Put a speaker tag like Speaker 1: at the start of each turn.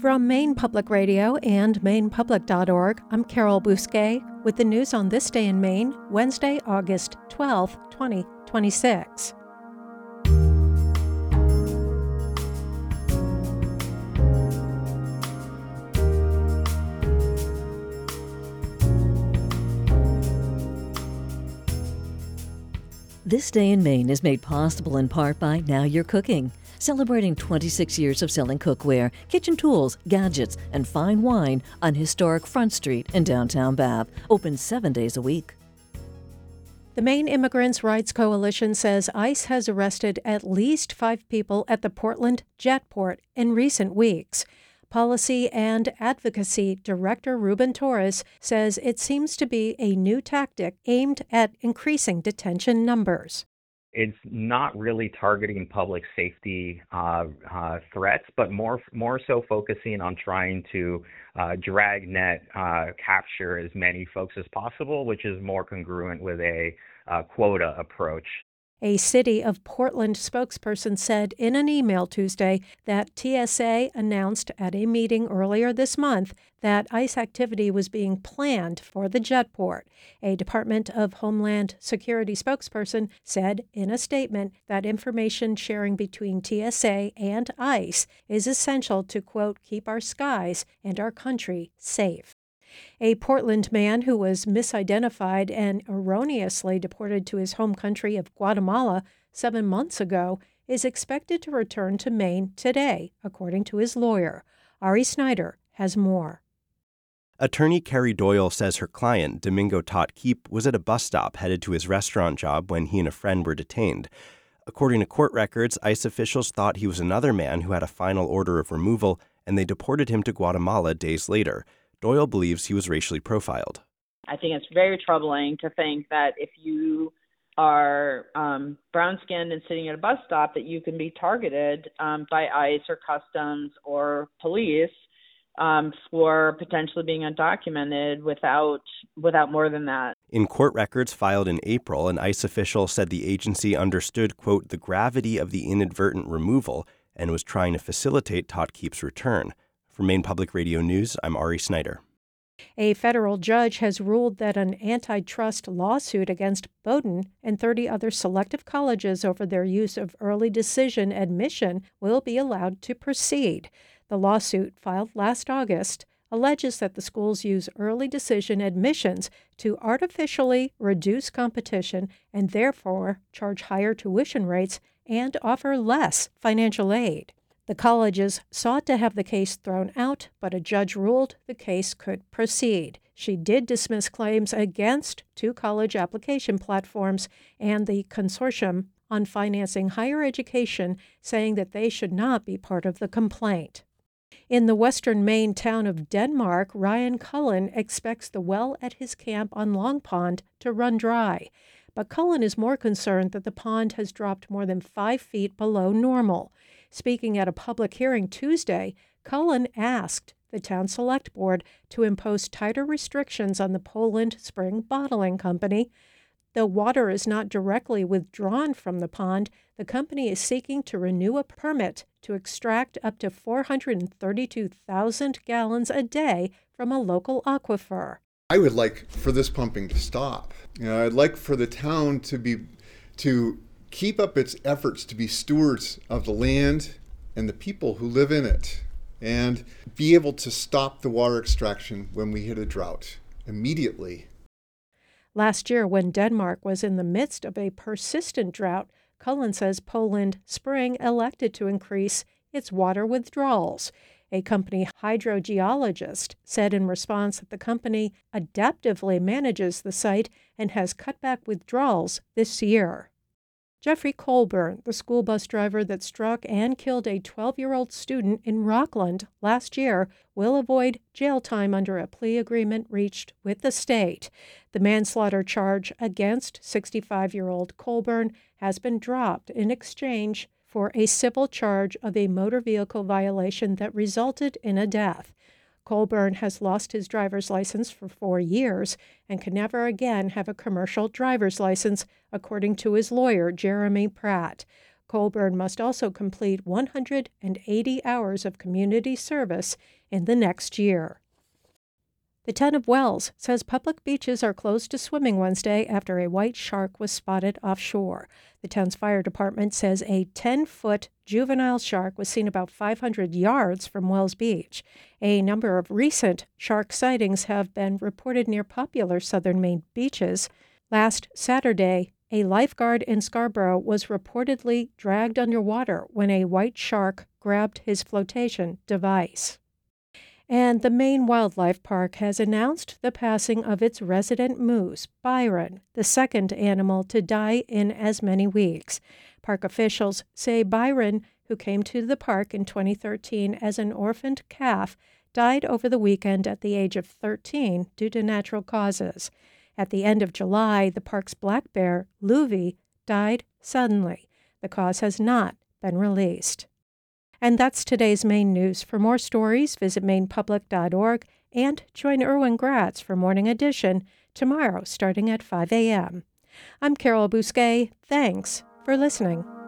Speaker 1: From Maine Public Radio and MainePublic.org, I'm Carol Bousquet with the news on this day in Maine, Wednesday, August 12, 2026.
Speaker 2: This Day in Maine is made possible in part by Now You're Cooking, celebrating 26 years of selling cookware, kitchen tools, gadgets, and fine wine on historic Front Street in downtown Bath, open 7 days a week.
Speaker 1: The Maine Immigrants' Rights Coalition says ICE has arrested at least 5 people at the Portland Jetport in recent weeks. Policy and Advocacy Director Ruben Torres says it seems to be a new tactic aimed at increasing detention numbers.
Speaker 3: It's not really targeting public safety threats, but more so focusing on trying to dragnet capture as many folks as possible, which is more congruent with a quota approach.
Speaker 1: A City of Portland spokesperson said in an email Tuesday that TSA announced at a meeting earlier this month that ICE activity was being planned for the Jetport. A Department of Homeland Security spokesperson said in a statement that information sharing between TSA and ICE is essential to, quote, keep our skies and our country safe. A Portland man who was misidentified and erroneously deported to his home country of Guatemala 7 months ago is expected to return to Maine today, according to his lawyer. Ari Snyder has more.
Speaker 4: Attorney Carrie Doyle says her client, Domingo Tot Keep, was at a bus stop headed to his restaurant job when he and a friend were detained. According to court records, ICE officials thought he was another man who had a final order of removal, and they deported him to Guatemala days later. Doyle believes he was racially profiled.
Speaker 5: I think it's very troubling to think that if you are brown-skinned and sitting at a bus stop, that you can be targeted by ICE or Customs or police for potentially being undocumented without more than that.
Speaker 4: In court records filed in April, an ICE official said the agency understood, quote, the gravity of the inadvertent removal and was trying to facilitate Tot Keep's return. For Maine Public Radio News, I'm Ari Snyder.
Speaker 1: A federal judge has ruled that an antitrust lawsuit against Bowdoin and 30 other selective colleges over their use of early decision admission will be allowed to proceed. The lawsuit, filed last August, alleges that the schools use early decision admissions to artificially reduce competition and therefore charge higher tuition rates and offer less financial aid. The colleges sought to have the case thrown out, but a judge ruled the case could proceed. She did dismiss claims against 2 college application platforms and the Consortium on Financing Higher Education, saying that they should not be part of the complaint. In the western Maine town of Denmark, Ryan Cullen expects the well at his camp on Long Pond to run dry. But Cullen is more concerned that the pond has dropped more than 5 feet below normal. Speaking at a public hearing Tuesday, Cullen asked the town select board to impose tighter restrictions on the Poland Spring Bottling Company. Though water is not directly withdrawn from the pond, the company is seeking to renew a permit to extract up to 432,000 gallons a day from a local aquifer.
Speaker 6: I would like for this pumping to stop. I'd like for the town to keep up its efforts to be stewards of the land and the people who live in it, and be able to stop the water extraction when we hit a drought immediately.
Speaker 1: Last year, when Denmark was in the midst of a persistent drought, Cullen says Poland Spring elected to increase its water withdrawals. A company hydrogeologist said in response that the company adaptively manages the site and has cut back withdrawals this year. Jeffrey Colburn, the school bus driver that struck and killed a 12-year-old student in Rockland last year, will avoid jail time under a plea agreement reached with the state. The manslaughter charge against 65-year-old Colburn has been dropped in exchange for a civil charge of a motor vehicle violation that resulted in a death. Colburn has lost his driver's license for 4 years and can never again have a commercial driver's license, according to his lawyer, Jeremy Pratt. Colburn must also complete 180 hours of community service in the next year. The town of Wells says public beaches are closed to swimming Wednesday after a white shark was spotted offshore. The town's fire department says a 10-foot juvenile shark was seen about 500 yards from Wells Beach. A number of recent shark sightings have been reported near popular southern Maine beaches. Last Saturday, a lifeguard in Scarborough was reportedly dragged underwater when a white shark grabbed his flotation device. And the Maine Wildlife Park has announced the passing of its resident moose, Byron, the second animal to die in as many weeks. Park officials say Byron, who came to the park in 2013 as an orphaned calf, died over the weekend at the age of 13 due to natural causes. At the end of July, the park's black bear, Luvi, died suddenly. The cause has not been released. And that's today's Maine news. For more stories, visit mainepublic.org and join Erwin Gratz for Morning Edition tomorrow starting at 5 a.m. I'm Carol Bousquet. Thanks for listening.